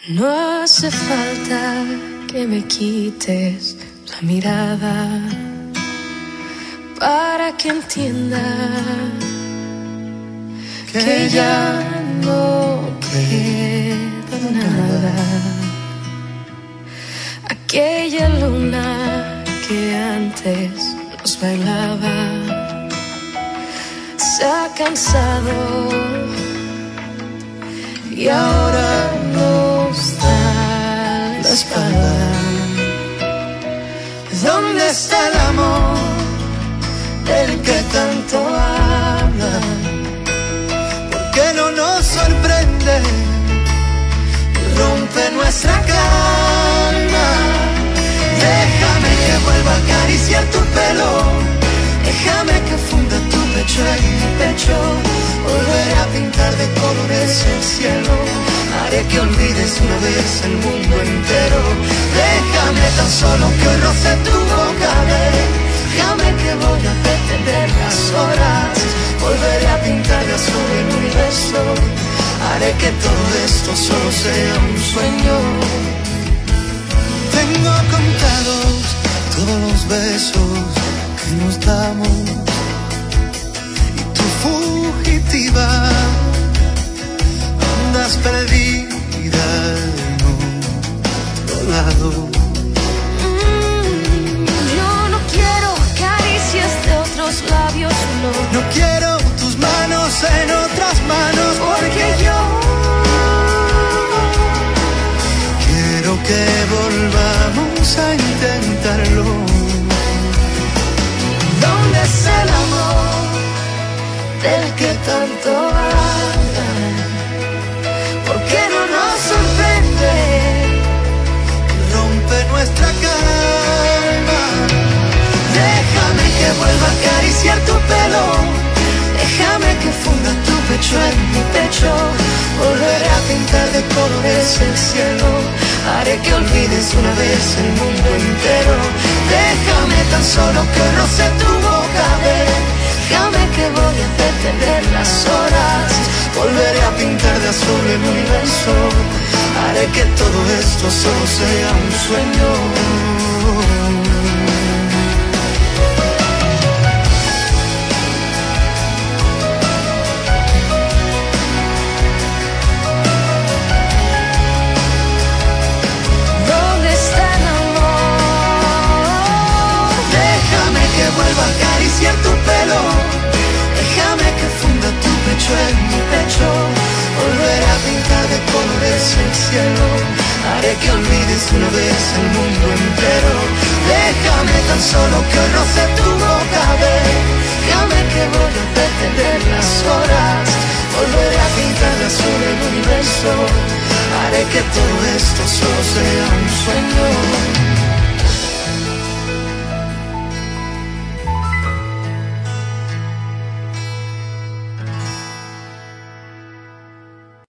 No hace falta que me quites la mirada para que entienda que ya no queda nada. Aquella luna que antes nos bailaba se ha cansado y ahora nos da la espalda. ¿Dónde está el amor del que tanto hablan? ¿Por qué no nos sorprende y rompe nuestra calma? Déjame que vuelva a acariciar tu pelo, déjame que funda tu pecho en mi pecho. Volveré a pintar de colores el cielo, haré que olvides una vez el mundo entero. Déjame tan solo que roce tu boca, déjame que voy a detener las horas. Volveré a pintar de azul el universo, haré que todo esto solo sea un sueño. Tengo contados todos los besos que nos damos, fugitiva, andas perdida en otro lado. Yo no quiero caricias de otros labios, no. No quiero tus manos en otras manos, porque yo quiero que volvamos a intentarlo. ¿Dónde está el amor del que tanto hablan? ¿Por qué no nos sorprende que rompe nuestra calma? Déjame que vuelva a acariciar tu pelo, déjame que funda tu pecho en mi pecho. Volveré a pintar de colores el cielo, haré que olvides una vez el mundo entero. Déjame tan solo que roce tu boca, déjame que voy a detener las horas. Volveré a pintar de azul el universo, haré que todo esto solo sea un sueño. ¿Dónde está el amor? Déjame que vuelva a acariciar tu pelo, déjame que funda tu pecho en mi pecho. Volveré a pintar de colores el cielo, haré que olvides una vez el mundo entero. Déjame tan solo que roce tu boca, déjame que voy a detener las horas. Volveré a pintar de azul el universo, haré que todo esto solo sea un sueño.